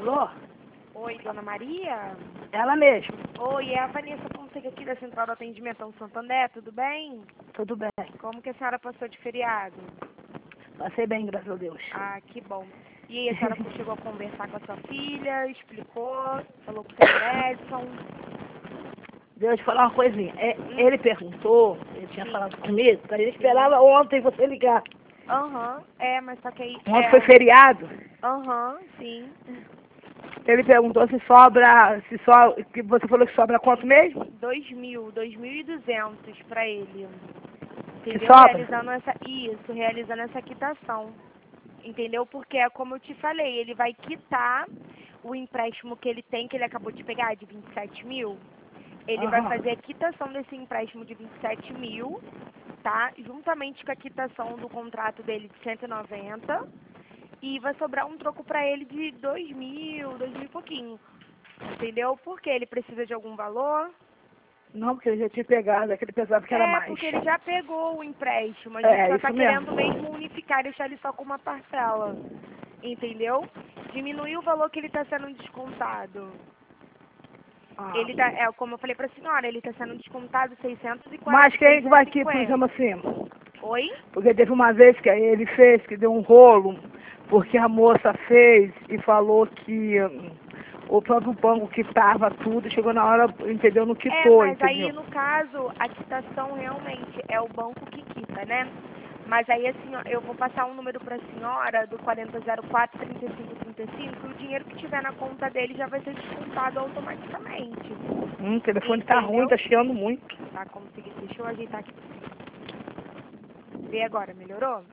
Alô? Oi, Dona Maria? Ela mesma. Oi, é a Vanessa Fonseca aqui da Central do Atendimento ao Santander, tudo bem? Tudo bem. Como que a senhora passou de feriado? Passei bem, graças a Deus. Ah, que bom. E aí, a senhora chegou a conversar com a sua filha, explicou, falou com o senhor Edson? Deixa eu te falar uma coisinha. Ele perguntou, ele tinha Sim. falado comigo, que a gente esperava ontem você ligar. Aham, mas só que aí... Ontem foi feriado. Aham, sim. Ele perguntou se sobra, que você falou que sobra quanto mesmo? 2.200 para ele. Que Entendeu? sobra? Realizando essa quitação. Entendeu? Porque é como eu te falei, ele vai quitar o empréstimo que ele tem, que ele acabou de pegar, de 27 mil. Ele vai Aham. fazer a quitação desse empréstimo de 27 mil, tá? Juntamente com a quitação do contrato dele de 190. E vai sobrar um troco para ele de 2.000 e pouquinho. Entendeu? Porque ele precisa de algum valor. Não, porque ele já tinha pegado, é que ele pensava que era mais. Porque ele já pegou o empréstimo. A gente só isso está mesmo. querendo mesmo unificar, deixar ele só com uma parcela. Entendeu? Diminuir o valor que ele está sendo descontado. Ah. Ele tá, como eu falei para a senhora, ele está sendo descontado 640. Mas quem vai aqui, por 650. exemplo, assim? Oi? Porque teve uma vez que ele fez, que deu um rolo, porque a moça fez e falou que o próprio banco quitava tudo, chegou na hora, entendeu? Não quitou, Mas entendeu? aí no caso, a quitação realmente é o banco que quita, né? Mas aí assim, ó, eu vou passar um número para a senhora do 4004-3535 e o dinheiro que tiver na conta dele já vai ser descontado automaticamente. O telefone tá ruim, tá chiando muito. Tá, como seguinte, deixa eu ajeitar aqui pra você. Vê agora, melhorou?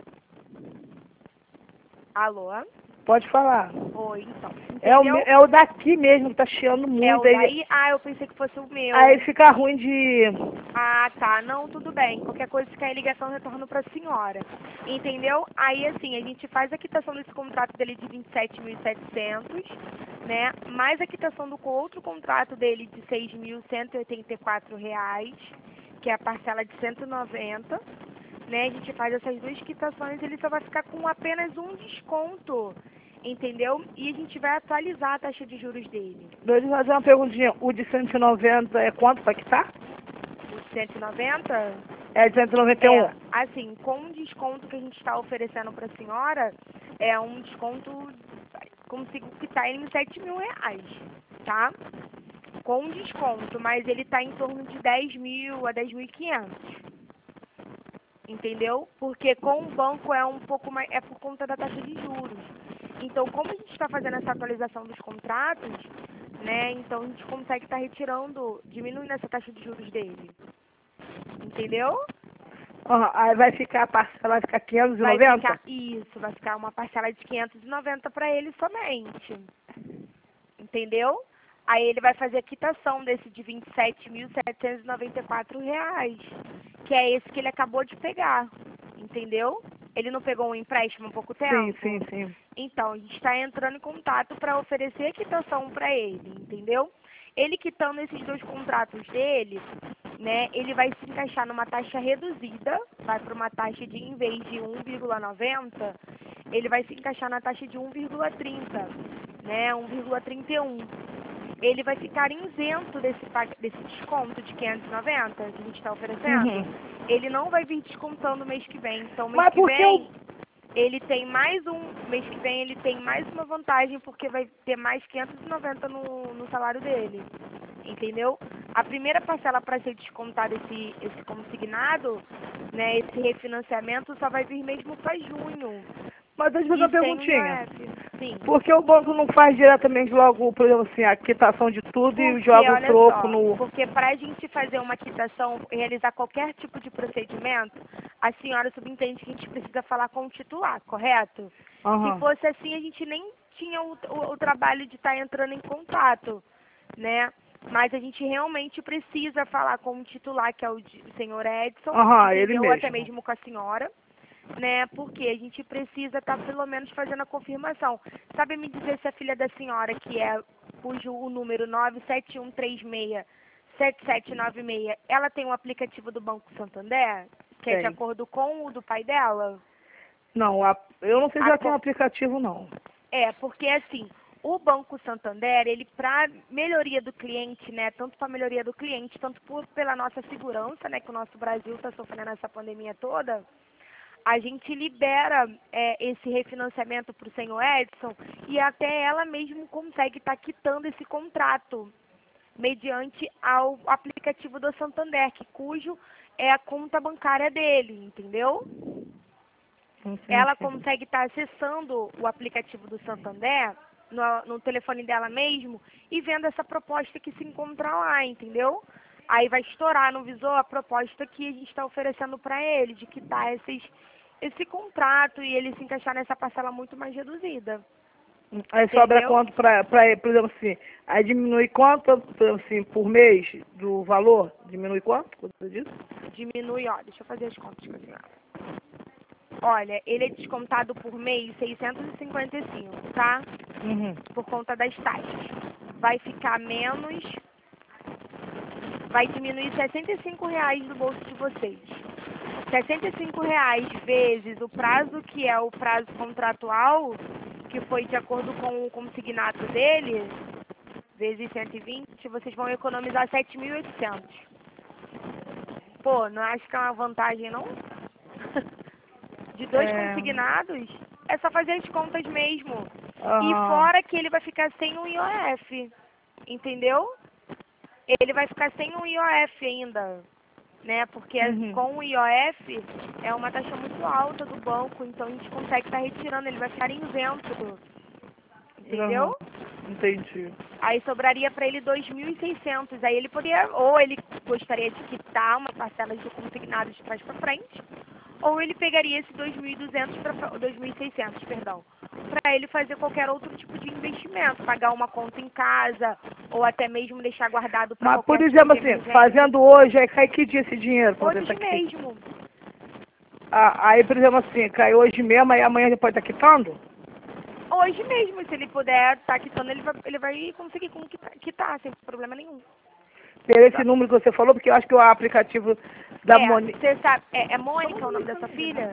Alô? Pode falar. Oi, então. É o daqui mesmo que tá chiando muito. É o daí? Eu pensei que fosse o meu. Aí fica ruim de... Tá. Não, tudo bem. Qualquer coisa, se cair ligação, eu retorno para a senhora. Entendeu? Aí, assim, a gente faz a quitação desse contrato dele de 27.700, né? Mais a quitação do outro contrato dele de R$ 6.184, que é a parcela de 190, né? A gente faz essas duas quitações, ele só vai ficar com apenas um desconto, entendeu? E a gente vai atualizar a taxa de juros dele. Deixa eu fazer uma perguntinha. O de 190 é quanto pra quitar? O de 190? É de 191. Assim, com o desconto que a gente está oferecendo para a senhora, é um desconto, consigo quitar ele em R$ 7.000, tá? Com desconto, mas ele está em torno de 10.000 a 10.500. Entendeu? Porque com o banco é um pouco mais, é por conta da taxa de juros. Então, como a gente está fazendo essa atualização dos contratos, né? Então a gente consegue estar retirando, diminuindo essa taxa de juros dele. Entendeu? Aí vai ficar a parcela, vai ficar 590? Vai ficar uma parcela de 590 para ele somente. Entendeu? Aí ele vai fazer a quitação desse de R$ 27.794, que é esse que ele acabou de pegar. Entendeu? Ele não pegou um empréstimo há pouco tempo? Sim. Então, a gente está entrando em contato para oferecer a quitação para ele, entendeu? Ele quitando esses dois contratos dele, né, ele vai se encaixar numa taxa reduzida, vai para uma taxa de, em vez de 1,90, ele vai se encaixar na taxa de 1,30, né, 1,31. Ele vai ficar isento desse desconto de 590 que a gente está oferecendo. Uhum. Ele não vai vir descontando mês que vem. Então, mês Mas que por que vem, ele tem mais mês que vem ele tem mais uma vantagem, porque vai ter mais 590 no salário dele. Entendeu? A primeira parcela para ser descontado esse consignado, né, esse refinanciamento, só vai vir mesmo para junho. Mas deixa eu fazer uma perguntinha. Sim. Por que o banco não faz diretamente logo, por exemplo assim, a quitação de tudo e joga o troco no... Porque para a gente fazer uma quitação, realizar qualquer tipo de procedimento, a senhora subentende que a gente precisa falar com o titular, correto? Uhum. Se fosse assim, a gente nem tinha o trabalho de estar entrando em contato, né? Mas a gente realmente precisa falar com o titular, que é o senhor Edson, ele entendeu? mesmo. Até mesmo com a senhora, né? Porque a gente precisa estar pelo menos fazendo a confirmação. Sabe me dizer se a filha da senhora, cujo o número 971367796, ela tem um aplicativo do Banco Santander, que é de Tem. acordo com o do pai dela? Não, eu não sei se ela tem um aplicativo, não. Porque assim, O Banco Santander, ele para melhoria do cliente, né, tanto para melhoria do cliente, tanto pela nossa segurança, né, que o nosso Brasil está sofrendo essa pandemia toda, a gente libera esse refinanciamento para o senhor Edson e até ela mesmo consegue estar quitando esse contrato mediante ao aplicativo do Santander, cujo é a conta bancária dele, entendeu? Ela Entendi. consegue estar acessando o aplicativo do Santander no telefone dela mesmo e vendo essa proposta que se encontra lá, entendeu? Aí vai estourar no visor a proposta que a gente está oferecendo para ele, de quitar esse contrato e ele se encaixar nessa parcela muito mais reduzida. Aí sobra Entendeu? quanto para ele, por exemplo assim, aí diminui quanto, por exemplo assim, por mês do valor? Diminui quanto? Quanto você disse? Diminui, ó, deixa eu fazer as contas com a senhora. Olha, ele é descontado por mês 655, tá? Uhum. Por conta das taxas. Vai ficar menos, vai diminuir R$ 65 do bolso de vocês. R$ 65 vezes o prazo, que é o prazo contratual, que foi de acordo com o consignado dele, vezes 120, vocês vão economizar 7.800. Pô, não acho que é uma vantagem, não? De dois consignados, é só fazer as contas mesmo. E Aham. fora que ele vai ficar sem o IOF, entendeu? Ele vai ficar sem o IOF ainda, né? Porque Uhum. com o IOF é uma taxa muito alta do banco, então a gente consegue estar retirando, ele vai ficar isento, Aham. entendeu? Entendi. Aí sobraria para ele 2.600. Aí ele poderia, ou ele gostaria de quitar uma parcela do consignado de trás para frente, ou ele pegaria esse 2.200 para 2.600, perdão, para ele fazer qualquer outro tipo de investimento, pagar uma conta em casa, ou até mesmo deixar guardado para Mas, por qualquer tipo exemplo de assim, emergência. fazendo hoje, aí cai que dia esse dinheiro pra poder Hoje estar aqui? mesmo. Aí, por exemplo assim, cai hoje mesmo, aí amanhã ele pode estar quitando? Hoje mesmo, se ele puder estar quitando, ele vai conseguir quitar, sem problema nenhum. Pelo esse número que você falou, porque eu acho que o aplicativo da Moni... Você sabe, é Mônica o nome da sua filha?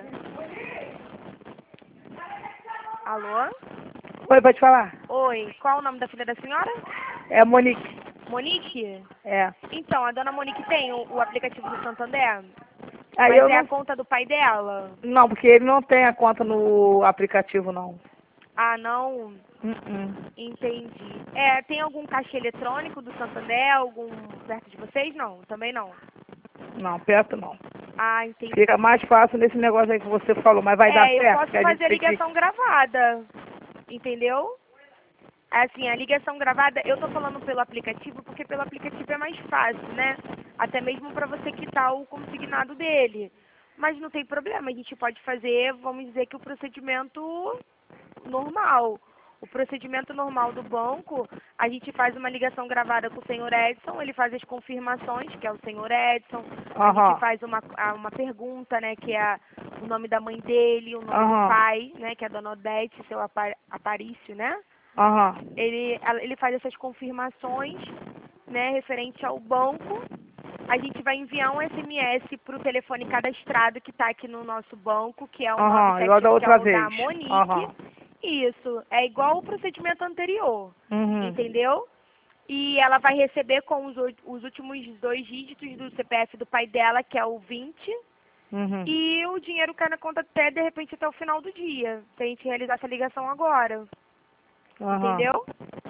Alô? Oi, pode falar? Oi, qual o nome da filha da senhora? É a Monique. Monique? É. Então, a dona Monique tem o aplicativo do Santander? Aí Mas eu é a não... conta do pai dela? Não, porque ele não tem a conta no aplicativo, não. Ah, não? Entendi. Tem algum caixa eletrônico do Santander? Algum perto de vocês? Não, também não. Não, perto não. Ah, entendi. Fica mais fácil nesse negócio aí que você falou, mas vai dar Eu certo, posso que a gente fazer a tem que... ligação gravada, entendeu? Assim, a ligação gravada, eu tô falando pelo aplicativo, porque pelo aplicativo é mais fácil, né? Até mesmo para você quitar o consignado dele. Mas não tem problema, a gente pode fazer, vamos dizer que o procedimento normal. O procedimento normal do banco, a gente faz uma ligação gravada com o senhor Edson, ele faz as confirmações, que é o senhor Edson, a gente faz uma pergunta, né, que é o nome da mãe dele, o nome do pai, né, que é a dona Odete, seu Aparício, né? Ele faz essas confirmações, né, referente ao banco. A gente vai enviar um SMS para o telefone cadastrado que está aqui no nosso banco, que é o igual da 971, que é outra o da vez. Monique. Isso, é igual o procedimento anterior, entendeu? E ela vai receber com os últimos 2 dígitos do CPF do pai dela, que é o 20, e o dinheiro cai na conta até, de repente, até o final do dia, se a gente realizar essa ligação agora. Entendeu?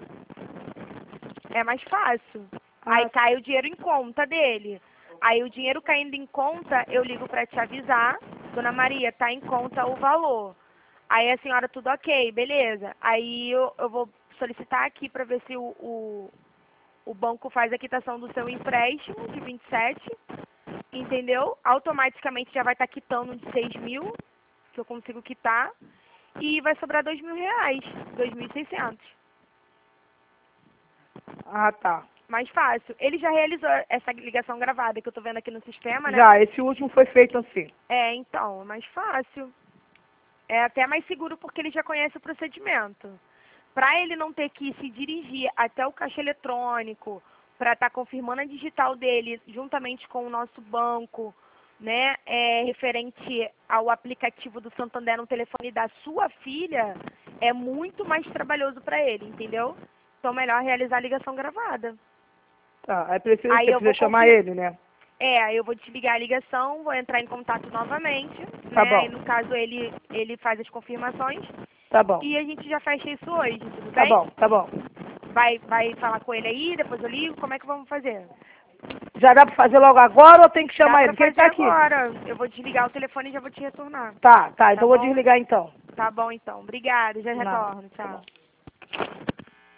É mais fácil. Aí cai o dinheiro em conta dele. Aí o dinheiro caindo em conta, eu ligo para te avisar, dona Maria, tá em conta o valor. Aí a senhora, tudo ok, beleza. Aí eu vou solicitar aqui para ver se o banco faz a quitação do seu empréstimo de 27, entendeu? Automaticamente já vai estar quitando de 6.000, que eu consigo quitar, e vai sobrar R$ 2.000, 2.600. Tá. Mais fácil. Ele já realizou essa ligação gravada que eu tô vendo aqui no sistema, né? Já, esse último foi feito assim. Então, é mais fácil. É até mais seguro porque ele já conhece o procedimento. Para ele não ter que se dirigir até o caixa eletrônico para estar confirmando a digital dele juntamente com o nosso banco, né, referente ao aplicativo do Santander no telefone da sua filha, é muito mais trabalhoso para ele, entendeu? Então, melhor realizar a ligação gravada. Tá, aí precisa, Aí você eu precisa vou chamar ele, né? aí eu vou desligar a ligação, vou entrar em contato novamente, Tá né? bom. Aí, no caso, ele faz as confirmações Tá bom. e a gente já fecha isso hoje, tudo Tá bem? bom, tá bom. Vai falar com ele aí, depois eu ligo, como é que vamos fazer? Já dá pra fazer logo agora ou tem que Dá chamar pra ele? Porque ele fazer tá aqui. agora. Eu vou desligar o telefone e já vou te retornar. Tá, Tá então eu vou bom? desligar então. Tá bom, então. Obrigada, já Nada. retorno. Tá Tchau. bom.